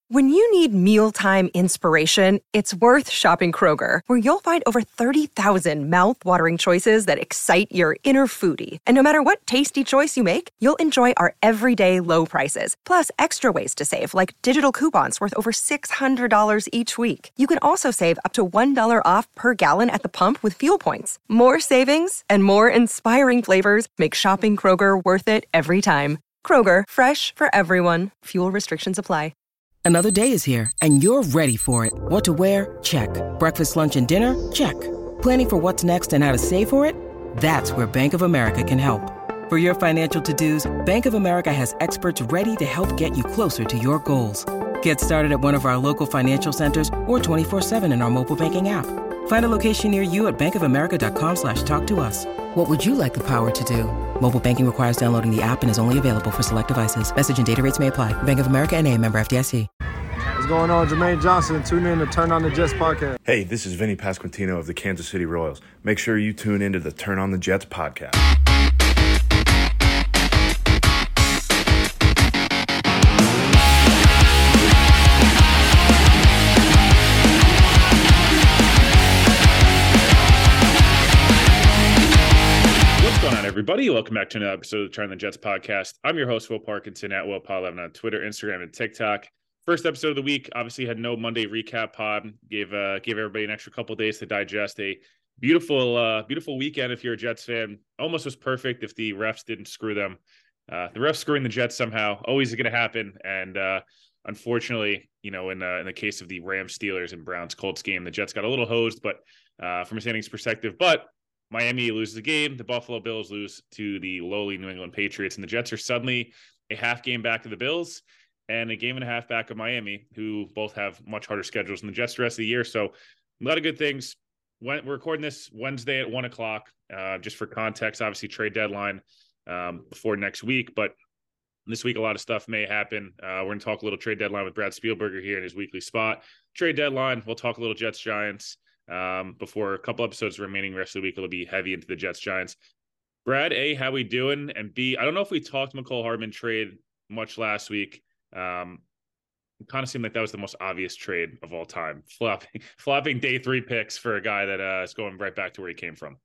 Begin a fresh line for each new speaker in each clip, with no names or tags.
When you need mealtime inspiration, it's worth shopping Kroger, where you'll find over 30,000 mouth-watering choices that excite your inner foodie. And no matter what tasty choice you make, you'll enjoy our everyday low prices, plus extra ways to save, like digital coupons worth over $600 each week. You can also save up to $1 off per gallon at the pump with fuel points. More savings and more inspiring flavors make shopping Kroger worth it every time. Kroger, fresh for everyone. Fuel restrictions apply.
Another day is here, and you're ready for it. What to wear? Check. Breakfast, lunch, and dinner? Check. Planning for what's next and how to save for it? That's where Bank of America can help. For your financial to-dos, Bank of America has experts ready to help get you closer to your goals. Get started at one of our local financial centers or 24/7 in our mobile banking app. Find a location near you at bankofamerica.com/talktous. What would you like the power to do? Mobile banking requires downloading the app and is only available for select devices. Message and data rates may apply. Bank of America N.A., member FDIC.
What's going on? Jermaine Johnson. Tune in to Turn on the Jets podcast.
Hey, this is Vinny Pasquantino of the Kansas City Royals. Make sure you tune into the Turn on the Jets podcast.
Everybody, welcome back to another episode of the Turn on the Jets podcast. I'm your host, Will Parkinson, at WillPaul11 on Twitter, Instagram, and TikTok. First episode of the week, obviously had no Monday recap pod. Gave everybody an extra couple days to digest a beautiful weekend if you're a Jets fan. Almost was perfect if the refs didn't screw them. The refs screwing the Jets somehow, always going to happen. And unfortunately, in the case of the Rams, Steelers, and Browns Colts game, the Jets got a little hosed, but from a standings perspective, but Miami loses the game. The Buffalo Bills lose to the lowly New England Patriots, and the Jets are suddenly a half game back of the Bills and a game and a half back of Miami, who both have much harder schedules than the Jets the rest of the year. So a lot of good things. We're recording this Wednesday at 1 o'clock, just for context, obviously trade deadline before next week, but this week a lot of stuff may happen. We're going to talk a little trade deadline with Brad Spielberger here in his weekly spot. Trade deadline, we'll talk a little Jets Giants. Before a couple episodes remaining rest of the week, it'll be heavy into the Jets Giants. Brad, A, how we doing? And B, I don't know if we talked McCole Hardman trade much last week. It kind of seemed like that was the most obvious trade of all time. Flopping day 3 picks for a guy that is going right back to where he came from.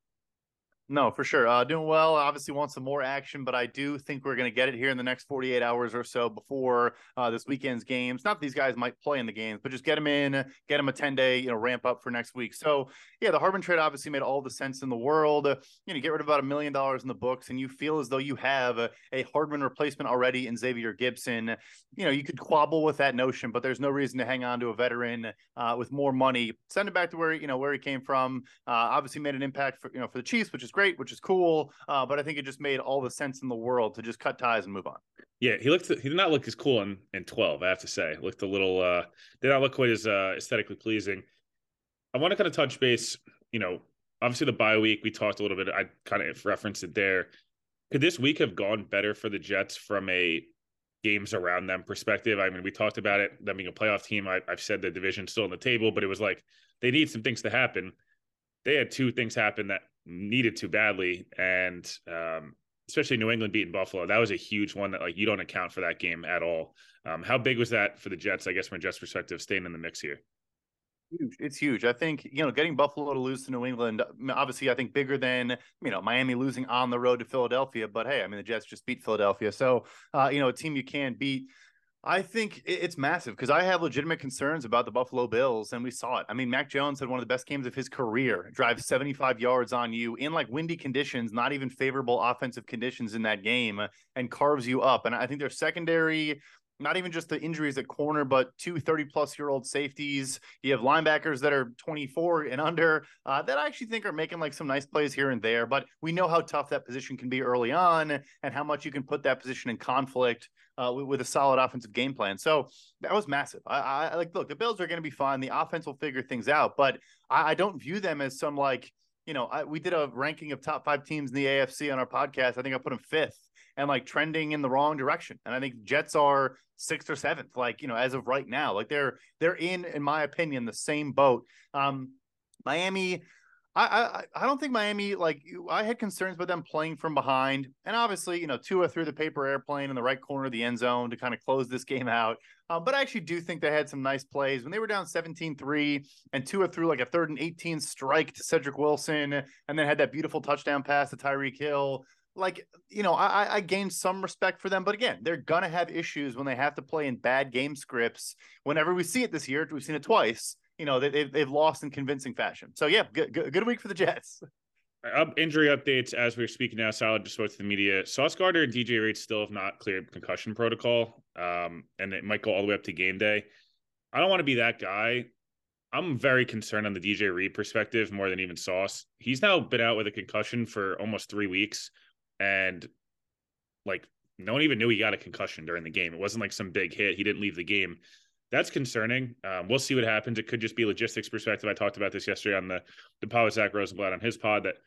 No, for sure. Doing well. Obviously want some more action, but I do think we're going to get it here in the next 48 hours or so before this weekend's games. Not that these guys might play in the games, but just get them in, get them a 10-day, ramp up for next week. So yeah, the Hardman trade obviously made all the sense in the world. Get rid of about $1 million in the books, and you feel as though you have a Hardman replacement already in Xavier Gibson. You could quabble with that notion, but there's no reason to hang on to a veteran with more money. Send it back to where he came from. Obviously made an impact for the Chiefs, which is great, which is cool. But I think it just made all the sense in the world to just cut ties and move on.
Yeah, he did not look as cool in 12, I have to say. Looked a little did not look quite as aesthetically pleasing. I want to kind of touch base, obviously the bye week, we talked a little bit, I kind of referenced it there. Could this week have gone better for the Jets from a games around them perspective? I mean, we talked about it, them being a playoff team. I've said the division's still on the table, but it was like they need some things to happen. They had 2 things happen that needed to badly, and especially New England beating Buffalo. That was a huge one that you don't account for that game at all. How big was that for the Jets, I guess, from a Jets perspective, staying in the mix here?
Huge. It's huge. I think, getting Buffalo to lose to New England, obviously, I think bigger than, Miami losing on the road to Philadelphia. But hey, the Jets just beat Philadelphia. So, a team you can beat. I think it's massive because I have legitimate concerns about the Buffalo Bills, and we saw it. Mac Jones had one of the best games of his career, drives 75 yards on you in windy conditions, not even favorable offensive conditions in that game, and carves you up. And I think their secondary, not even just the injuries at corner, but 2 30-plus-year-old safeties. You have linebackers that are 24 and under that I actually think are making some nice plays here and there. But we know how tough that position can be early on and how much you can put that position in conflict with a solid offensive game plan. So that was massive. I look, the Bills are going to be fine. The offense will figure things out, but I don't view them as some we did a ranking of top 5 teams in the AFC on our podcast. I think I put them 5th. And trending in the wrong direction. And I think Jets are 6th or 7th, as of right now. They're in my opinion, the same boat. Miami, I don't think Miami, I had concerns about them playing from behind. And obviously, Tua threw the paper airplane in the right corner of the end zone to kind of close this game out. But I actually do think they had some nice plays when they were down 17-3 and Tua threw like a 3rd and 18 strike to Cedric Wilson and then had that beautiful touchdown pass to Tyreek Hill. I gained some respect for them, but again, they're going to have issues when they have to play in bad game scripts. Whenever we see it this year, we've seen it twice. They've lost in convincing fashion. So yeah, good week for the Jets.
Injury updates as we're speaking now. Saleh just spoke to the media. Sauce Gardner and DJ Reed still have not cleared concussion protocol, and it might go all the way up to game day. I don't want to be that guy. I'm very concerned on the DJ Reed perspective more than even Sauce. He's now been out with a concussion for almost 3 weeks, and no one even knew he got a concussion during the game. It wasn't like some big hit. He didn't leave the game. That's concerning. We'll see what happens. It could just be logistics perspective. I talked about this yesterday on the pod with Zach Rosenblatt on his pod that,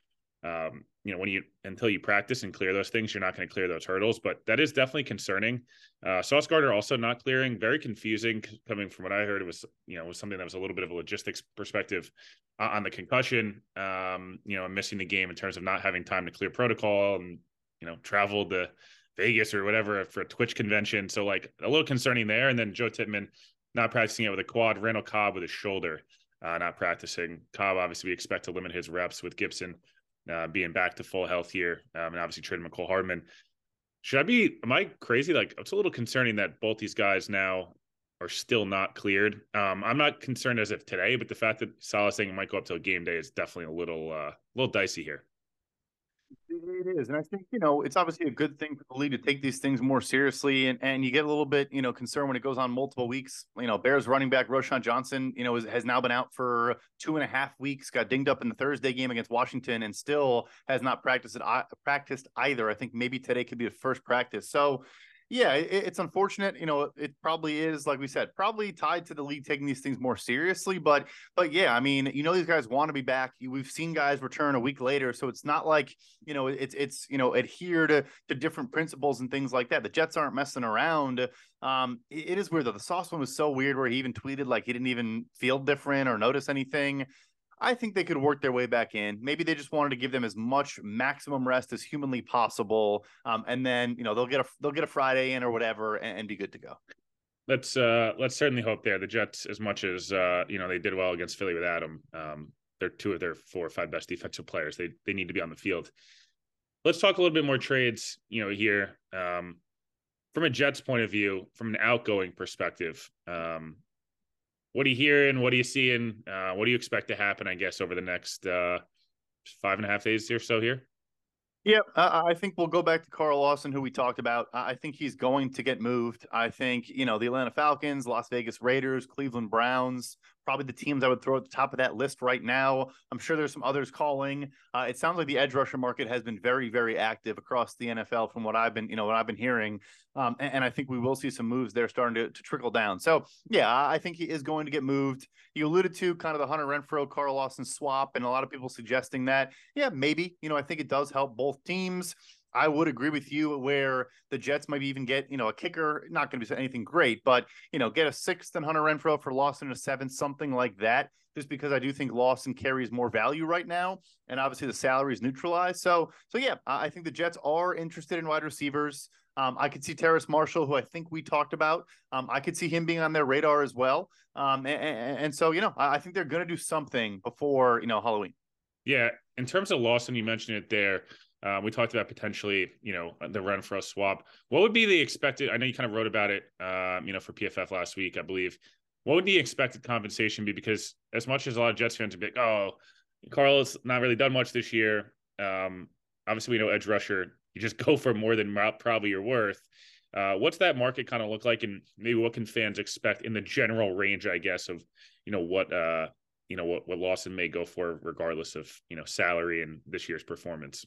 until you practice and clear those things, you're not going to clear those hurdles. But that is definitely concerning. Sauce Gardner also not clearing. Very confusing coming from what I heard. It was something that was a little bit of a logistics perspective on the concussion, missing the game in terms of not having time to clear protocol and, traveled to Vegas or whatever for a Twitch convention. So a little concerning there. And then Joe Tippmann not practicing it with a quad. Randall Cobb with his shoulder, not practicing. Cobb, obviously, we expect to limit his reps with Gibson being back to full health here. And obviously trading McCole Hardman. Am I crazy? It's a little concerning that both these guys now are still not cleared. I'm not concerned as of today, but the fact that Saleh saying it might go up till game day is definitely a little dicey here.
It is. And I think, it's obviously a good thing for the league to take these things more seriously. And you get a little bit, concerned when it goes on multiple weeks. Bears running back Roschon Johnson, has now been out for 2.5 weeks, got dinged up in the Thursday game against Washington and still has not practiced either. I think maybe today could be the first practice. So, yeah, it's unfortunate. It probably is, like we said, probably tied to the league taking these things more seriously. But yeah, I mean, these guys want to be back. We've seen guys return a week later, so it's not like it's adhere to different principles and things like that. The Jets aren't messing around. It is weird though. The Sauce one was so weird where he even tweeted like he didn't even feel different or notice anything. I think they could work their way back in. Maybe they just wanted to give them as much maximum rest as humanly possible, and then they'll get a Friday in or whatever, and be good to go.
Let's certainly hope there. The Jets, as much as they did well against Philly with Adam, they're 2 of their 4 or 5 best defensive players. They need to be on the field. Let's talk a little bit more trades. Here from a Jets point of view, from an outgoing perspective. What are you hearing? What are you seeing? What do you expect to happen, I guess, over the next 5.5 days or so here?
Yeah, I think we'll go back to Carl Lawson, who we talked about. I think he's going to get moved. I think, the Atlanta Falcons, Las Vegas Raiders, Cleveland Browns, probably the teams I would throw at the top of that list right now. I'm sure there's some others calling. It sounds like the edge rusher market has been very, very active across the NFL from what I've been hearing. And I think we will see some moves there starting to trickle down. So, yeah, I think he is going to get moved. You alluded to kind of the Hunter Renfrow, Carl Lawson swap, and a lot of people suggesting that, yeah, maybe, I think it does help both teams. I would agree with you where the Jets might even get, a kicker, not going to be anything great, but, get a 6th and Hunter Renfrow for Lawson and a 7th, something like that, just because I do think Lawson carries more value right now. And obviously the salary is neutralized. So yeah, I think the Jets are interested in wide receivers. I could see Terrace Marshall, who I think we talked about. I could see him being on their radar as well. And so, I think they're going to do something before, Halloween.
Yeah. In terms of Lawson, you mentioned it there. We talked about potentially, the Renfrow swap. What would be the expected? I know you kind of wrote about it, for PFF last week, I believe. What would the expected compensation be? Because as much as a lot of Jets fans would be like, oh, Carl's not really done much this year. Obviously, we know edge rusher, you just go for more than probably you're worth. What's that market kind of look like? And maybe what can fans expect in the general range, I guess, of, what Lawson may go for regardless of, salary and this year's performance?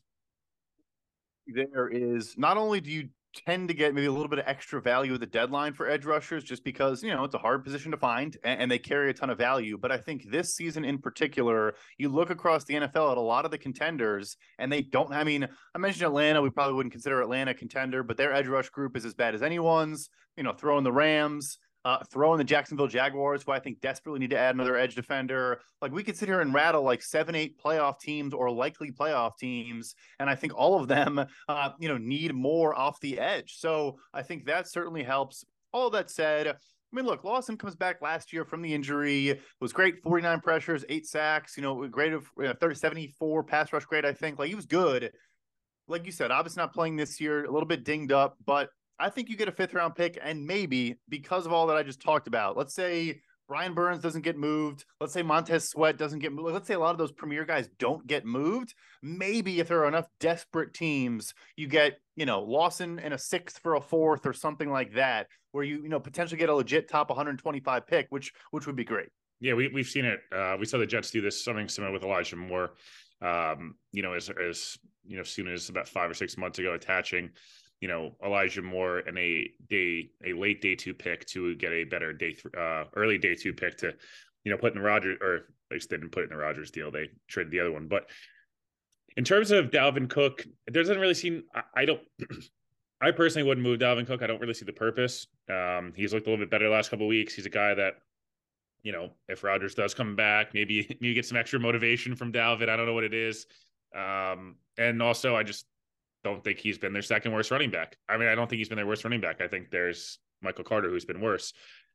There is not only do you tend to get maybe a little bit of extra value at the deadline for edge rushers just because, it's a hard position to find and they carry a ton of value. But I think this season in particular, you look across the NFL at a lot of the contenders and they don't, I mentioned Atlanta. We probably wouldn't consider Atlanta a contender, but their edge rush group is as bad as anyone's, throw in the Rams, Throw in the Jacksonville Jaguars, who I think desperately need to add another edge defender. Like, we could sit here and rattle like 7-8 playoff teams or likely playoff teams, and I think all of them, need more off the edge. So I think that certainly helps. All that said, I mean, look, Lawson comes back last year from the injury, was great, 49 pressures, 8 sacks, grade of 74 pass rush grade, I think. Like, he was good. Like you said, obviously not playing this year, a little bit dinged up, but I think you get a 5th-round pick, and maybe because of all that I just talked about, let's say Brian Burns doesn't get moved. Let's say Montez Sweat doesn't get moved. Let's say a lot of those premier guys don't get moved. Maybe if there are enough desperate teams, you get, Lawson and a 6th for a 4th or something like that, where you potentially get a legit top 125 pick, which would be great.
Yeah, we've seen it. We saw the Jets do this, something similar with Elijah Moore. As soon as about 5 or 6 months ago, attaching Elijah Moore and a late day 2 pick to get a better early day 2 pick to, put in Rodgers, or at least they didn't put it in the Rodgers deal. They traded the other one. But in terms of Dalvin Cook, there doesn't really seem, I personally wouldn't move Dalvin Cook. I don't really see the purpose. He's looked a little bit better the last couple of weeks. He's a guy that, if Rodgers does come back, maybe get some extra motivation from Dalvin. I don't know what it is. And also I just don't think he's been their second worst running back. I mean, I don't think he's been their worst running back. I think there's Michael Carter, who's been worse.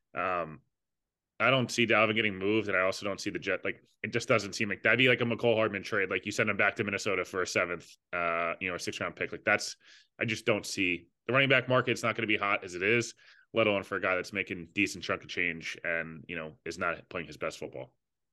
I don't see Dalvin getting moved, and I also don't see the Jet. Like, it just doesn't seem like that'd be like a McCole Hardman trade. Like, you send him back to Minnesota for a 7th, a 6th-round pick. Like, I just don't see the running back market's not going to be hot as it is, let alone for a guy that's making decent chunk of change and, is not playing his best football.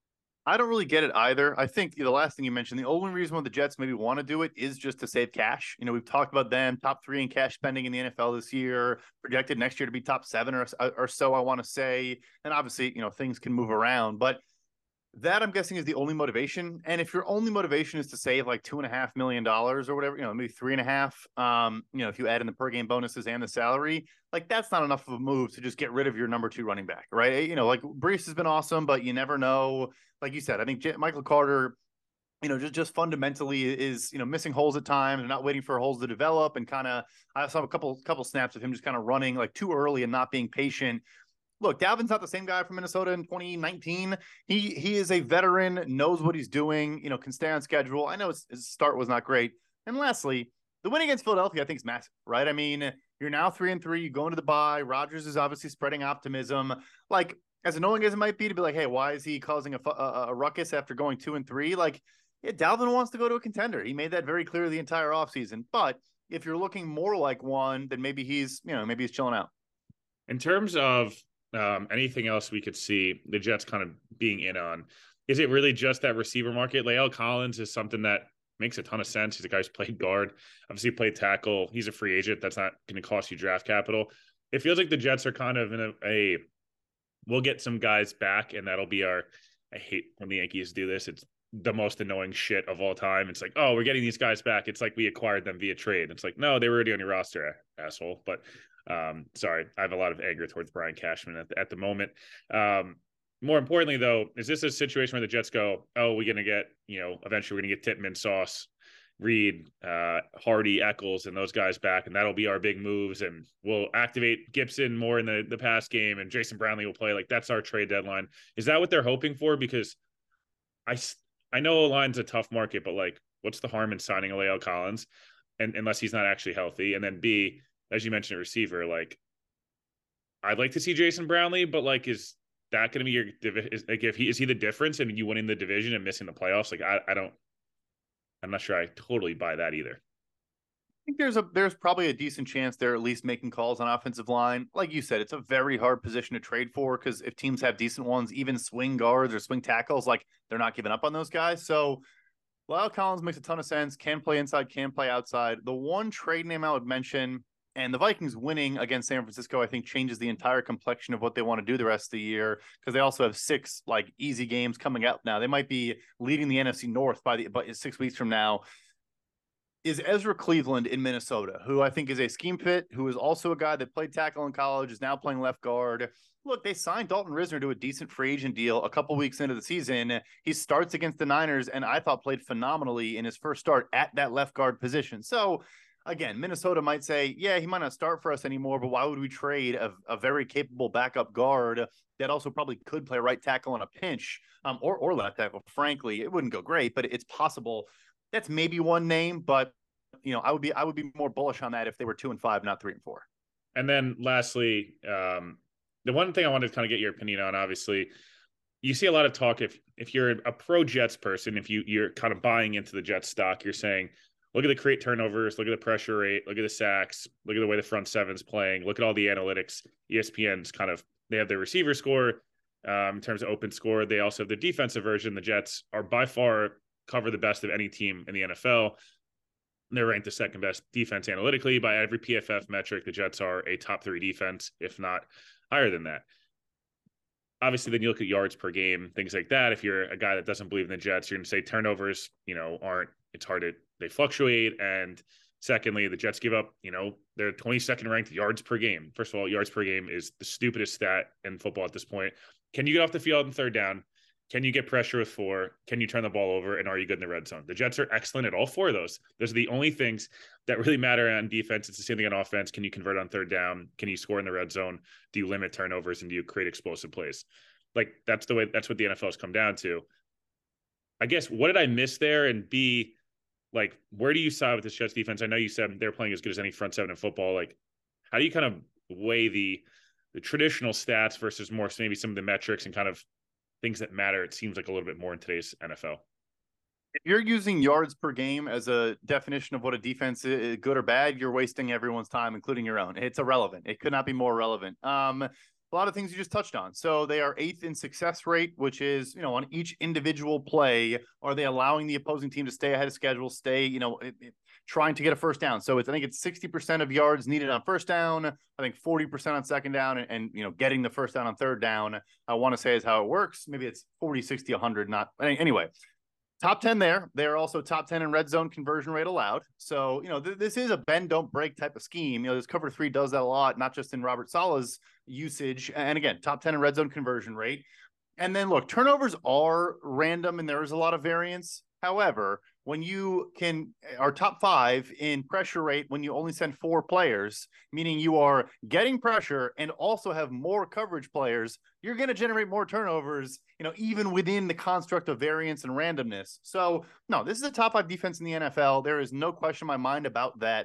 I don't really get it either. I think the last thing you mentioned, the only reason why the Jets maybe want to do it is just to save cash. We've talked about them, top 3 in cash spending in the NFL this year, projected next year to be top 7 or so, I want to say. And obviously, things can move around, but that, I'm guessing, is the only motivation. And if your only motivation is to save like $2.5 million or whatever, maybe 3.5, if you add in the per game bonuses and the salary, like, that's not enough of a move to just get rid of your number 2 running back, right? Like, Brees has been awesome, but you never know. Like you said, I think Michael Carter, just fundamentally is, missing holes at times and not waiting for holes to develop. And I saw a couple snaps of him just kind of running like too early and not being patient. Look, Dalvin's not the same guy from Minnesota in 2019. He is a veteran, knows what he's doing, can stay on schedule. I know his start was not great. And lastly, the win against Philadelphia, I think, is massive, right? I mean, you're now 3-3, you go into the bye. Rodgers is obviously spreading optimism. Like, as annoying as it might be to be like, hey, why is he causing a ruckus after going 2-3? Like, yeah, Dalvin wants to go to a contender. He made that very clear the entire offseason. But if you're looking more like one, then maybe he's chilling out.
In terms of anything else we could see the Jets kind of being in on, is it really just that receiver market? La'el Collins is something that makes a ton of sense. He's a guy who's played guard, obviously played tackle. He's a free agent. That's not going to cost you draft capital. It feels like the Jets are kind of in a we'll get some guys back, and that'll be I hate when the Yankees do this. It's the most annoying shit of all time. It's like, oh, we're getting these guys back. It's like we acquired them via trade. It's like, no, they were already on your roster, asshole. But sorry, I have a lot of anger towards Brian Cashman at the moment. More importantly, though, is this a situation where the Jets go, oh, we're going to get, eventually we're going to get Tippmann, Sauce, Reed, Hardy, Eccles, and those guys back, and that'll be our big moves, and we'll activate Gibson more in the pass game, and Jason Brownlee will play. Like, that's our trade deadline. Is that what they're hoping for? Because I know line's a tough market, but like, what's the harm in signing a La'el Collins, and unless he's not actually healthy? And then B, as you mentioned, a receiver, like, I'd like to see Jason Brownlee, but like, is that going to be your is he the difference in you winning the division and missing the playoffs? Like, I'm not sure I totally buy that either.
I think there's probably a decent chance they're at least making calls on offensive line. Like you said, it's a very hard position to trade for, because if teams have decent ones, even swing guards or swing tackles, like, they're not giving up on those guys. So La'el Collins makes a ton of sense. Can play inside, can play outside. The one trade name I would mention, and the Vikings winning against San Francisco, I think, changes the entire complexion of what they want to do the rest of the year, because they also have 6 like easy games coming up now. They might be leading the NFC North by 6 weeks from now. Is Ezra Cleveland in Minnesota, who I think is a scheme fit, who is also a guy that played tackle in college, is now playing left guard. Look, they signed Dalton Risner to a decent free agent deal a couple weeks into the season. He starts against the Niners, and I thought played phenomenally in his first start at that left guard position. So again, Minnesota might say, yeah, he might not start for us anymore, but why would we trade a very capable backup guard that also probably could play right tackle in a pinch, or left tackle? Frankly, it wouldn't go great, but it's possible. That's maybe one name, but I would be more bullish on that if they were 2-5, not 3-4.
And then lastly, the one thing I wanted to kind of get your opinion on, obviously, you see a lot of talk if you're a pro Jets person, if you're kind of buying into the Jets stock, you're saying, look at the create turnovers, look at the pressure rate, look at the sacks, look at the way the front seven's playing, look at all the analytics. ESPN's they have their receiver score in terms of open score. They also have the defensive version. The Jets are by far cover the best of any team in the NFL. They're ranked the second best defense analytically by every PFF metric. The Jets are a top 3 defense, if not higher than that. Obviously, then you look at yards per game, things like that. If you're a guy that doesn't believe in the Jets, you're going to say turnovers, it's hard they fluctuate. And secondly, the Jets give up, they're 22nd ranked yards per game. First of all, yards per game is the stupidest stat in football at this point. Can you get off the field in third down? Can you get pressure with 4? Can you turn the ball over? And are you good in the red zone? The Jets are excellent at all 4 of those. Those are the only things that really matter on defense. It's the same thing on offense. Can you convert on third down? Can you score in the red zone? Do you limit turnovers and do you create explosive plays? That's what the NFL has come down to. I guess, what did I miss there? And B, where do you side with this Jets defense? I know you said they're playing as good as any front seven in football. How do you kind of weigh the traditional stats versus more maybe some of the metrics and kind of things that matter? It seems like a little bit more in today's NFL.
If you're using yards per game as a definition of what a defense is, good or bad, you're wasting everyone's time, including your own. It's irrelevant. It could not be more relevant. A lot of things you just touched on. So they are 8th in success rate, which is, on each individual play, are they allowing the opposing team to stay ahead of schedule, trying to get a first down? So I think it's 60% of yards needed on first down. I think 40% on second down, and getting the first down on third down, I want to say is how it works. Maybe it's 40, 60, 100, not anyway. Top 10 there. They're also top 10 in red zone conversion rate allowed. So, this is a bend, don't break type of scheme. This cover 3 does that a lot, not just in Robert Saleh's usage. And again, top 10 in red zone conversion rate. And then look, turnovers are random and there is a lot of variance. However, when you are top 5 in pressure rate, when you only send 4 players, meaning you are getting pressure and also have more coverage players, you're going to generate more turnovers, even within the construct of variance and randomness. So no, this is a top 5 defense in the NFL. There is no question in my mind about that.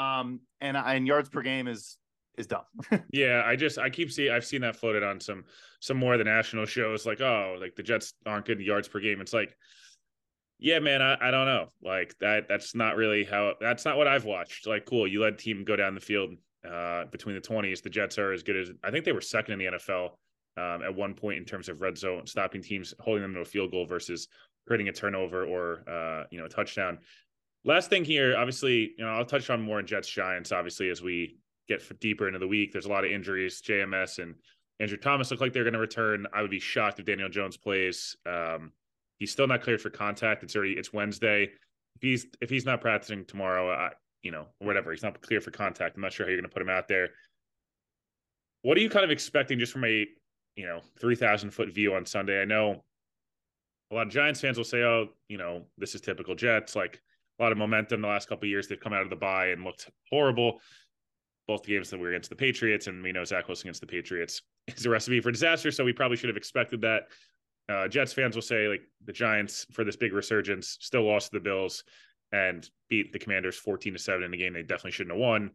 And yards per game is dumb.
Yeah. I've seen that floated on some more of the national shows, the Jets aren't good yards per game. It's yeah, man, I don't know. That's not really that's not what I've watched. Cool, you let team go down the field between the 20s. The Jets are as good as, I think they were second in the NFL at one point in terms of red zone, stopping teams, holding them to a field goal versus creating a turnover or, a touchdown. Last thing here, obviously, I'll touch on more in Jets Giants, obviously, as we get deeper into the week. There's a lot of injuries. JMS and Andrew Thomas look like they're going to return. I would be shocked if Daniel Jones plays. He's still not cleared for contact. It's Wednesday. If he's not practicing tomorrow, whatever, he's not clear for contact. I'm not sure how you're going to put him out there. What are you kind of expecting just from a 3,000-foot view on Sunday? I know a lot of Giants fans will say, oh, this is typical Jets. A lot of momentum the last couple of years. They've come out of the bye and looked horrible. Both the games that were against the Patriots, and we know Zach Wilson against the Patriots is a recipe for disaster. So we probably should have expected that. Jets fans will say the Giants, for this big resurgence, still lost to the Bills and beat the Commanders 14-7 in a game they definitely shouldn't have won.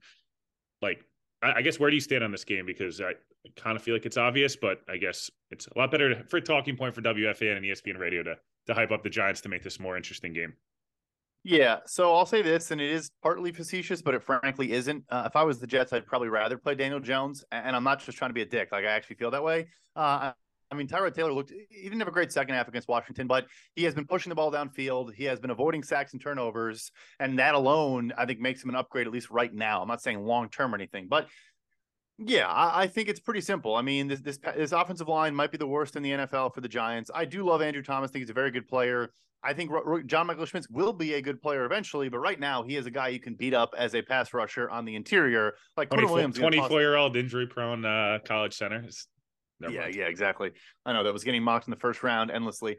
I guess, where do you stand on this game? Because I kind of feel like it's obvious, but I guess it's a lot better for a talking point for WFAN and ESPN Radio to hype up the Giants to make this a more interesting game.
Yeah, so I'll say this, and it is partly facetious, but it frankly isn't. If I was the Jets, I'd probably rather play Daniel Jones, and I'm not just trying to be a dick. I actually feel that way. Tyrod Taylor he didn't have a great second half against Washington, but he has been pushing the ball downfield. He has been avoiding sacks and turnovers, and that alone, I think, makes him an upgrade, at least right now. I'm not saying long-term or anything, but yeah, I think it's pretty simple. This offensive line might be the worst in the NFL for the Giants. I do love Andrew Thomas. I think he's a very good player. I think John Michael Schmitz will be a good player eventually, but right now he is a guy you can beat up as a pass rusher on the interior.
24-year-old injury-prone college center. Never
Yeah,
mind.
yeah, exactly. I know that was getting mocked in the first round endlessly.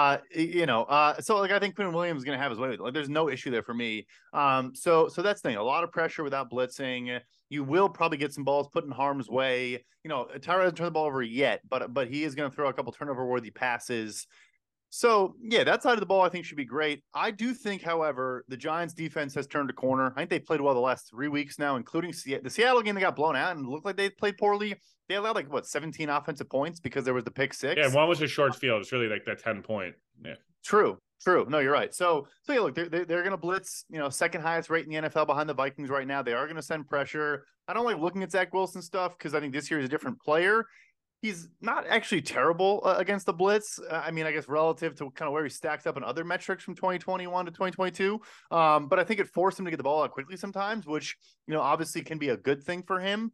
So like I think Quinn Williams is going to have his way with it. Like, there's no issue there for me. So that's the thing. A lot of pressure without blitzing. You will probably get some balls put in harm's way. Tyra hasn't turned the ball over yet, but he is going to throw a couple turnover worthy passes. So, yeah, that side of the ball I think should be great. I do think, however, the Giants defense has turned a corner. I think they played well the last 3 weeks now, including the Seattle game. They got blown out and looked like they played poorly. They allowed 17 offensive points because there was the pick six.
Yeah, one was a short field. It's really like that 10-point. Yeah.
True. No, you're right. So yeah, look, they're going to blitz, second highest rate in the NFL behind the Vikings right now. They are going to send pressure. I don't like looking at Zach Wilson stuff because I think this year is a different player. He's not actually terrible against the blitz. I guess relative to kind of where he stacks up in other metrics from 2021 to 2022. But I think it forced him to get the ball out quickly sometimes, which, obviously can be a good thing for him.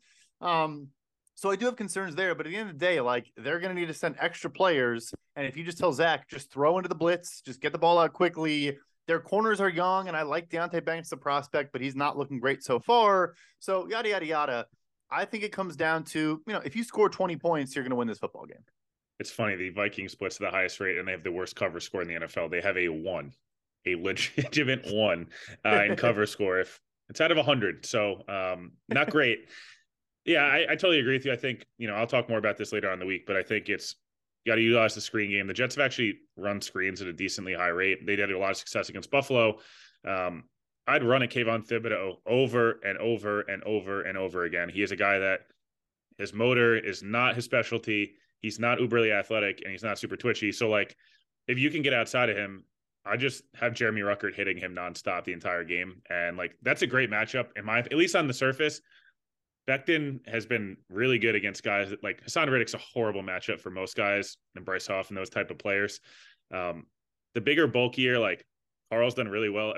So I do have concerns there, but at the end of the day, they're going to need to send extra players. And if you just tell Zach, just throw into the blitz, just get the ball out quickly. Their corners are young, and I like Deontay Banks, the prospect, but he's not looking great so far. So yada, yada, yada. I think it comes down to, if you score 20 points, you're going to win this football game.
It's funny. The Vikings blitz the highest rate, and they have the worst cover score in the NFL. They have a legitimate 1 in cover score. If it's out of 100. So not great. Yeah, I totally agree with you. I think, I'll talk more about this later on in the week, but I think you got to utilize the screen game. The Jets have actually run screens at a decently high rate. They did a lot of success against Buffalo. I'd run at Kayvon Thibodeau over and over and over and over again. He is a guy that his motor is not his specialty. He's not uberly athletic, and he's not super twitchy. So, if you can get outside of him, I just have Jeremy Ruckert hitting him nonstop the entire game. And, that's a great matchup, at least on the surface. Becton has been really good against guys that, Hassan Riddick's a horrible matchup for most guys, and Bryce Huff and those type of players. The bigger, bulkier, Carl's done really well.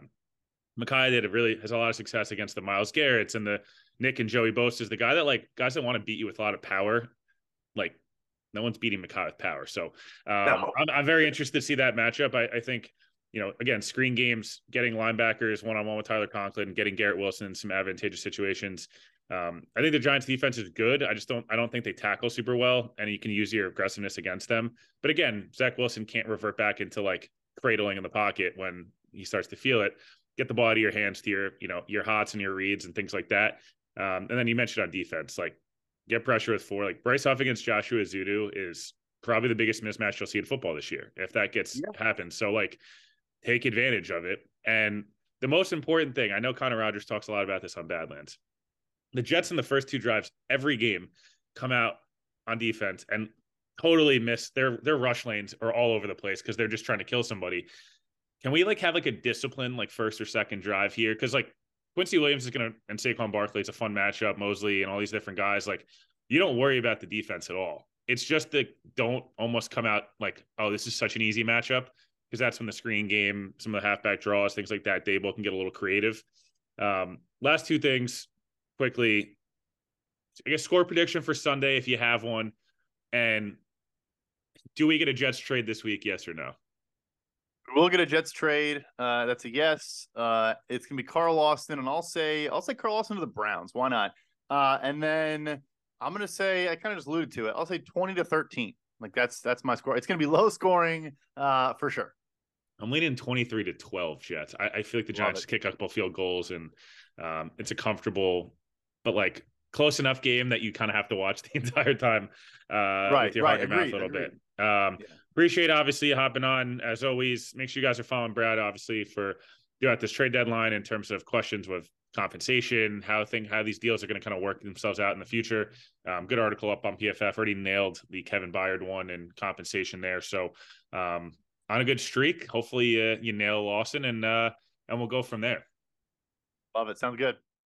Mekhi has a lot of success against the Myles Garretts and the Nick and Joey Bosa's, the guy that guys that want to beat you with a lot of power. No one's beating Mekhi with power. So no. I'm very interested to see that matchup. I think, again, screen games, getting linebackers one-on-one with Tyler Conklin, getting Garrett Wilson in some advantageous situations. I think the Giants defense is good. I don't think they tackle super well, and you can use your aggressiveness against them. But again, Zach Wilson can't revert back into cradling in the pocket when he starts to feel it. Get the ball out of your hands to your hots and your reads and things like that. And then you mentioned on defense, get pressure with 4. Bryce Huff against Joshua Ezeudu is probably the biggest mismatch you'll see in football this year, if that happens. So take advantage of it. And the most important thing, I know Connor Rogers talks a lot about this on Badlands. The Jets in the first 2 drives every game come out on defense and totally miss their rush lanes are all over the place because they're just trying to kill somebody. Can we have a discipline first or second drive here? Because Quincy Williams is gonna, and Saquon Barkley, it's a fun matchup, Mosley and all these different guys. You don't worry about the defense at all. It's just that don't almost come out oh, this is such an easy matchup, because that's when the screen game, some of the halfback draws, things like that, Daboll can get a little creative. Last 2 things quickly. I guess score prediction for Sunday if you have one, and do we get a Jets trade this week? Yes or no?
We'll get a Jets trade. That's a yes. It's gonna be Carl Lawson, and I'll say Carl Lawson to the Browns. Why not? And then I'm gonna say, I kind of just alluded to it. I'll say 20-13. That's my score. It's gonna be low scoring, for sure.
I'm leaning 23-12 Jets. I feel like the Giants kick a couple field goals, and it's a comfortable, but close enough game that you kind of have to watch the entire time with your heart in your mouth a little bit. Appreciate, obviously, hopping on as always. Make sure you guys are following Brad, obviously, for throughout this trade deadline in terms of questions with compensation, how these deals are going to kind of work themselves out in the future. Good article up on PFF. Already nailed the Kevin Byard one and compensation there. So on a good streak. Hopefully you nail Lawson, and we'll go from there.
Love it. Sounds good.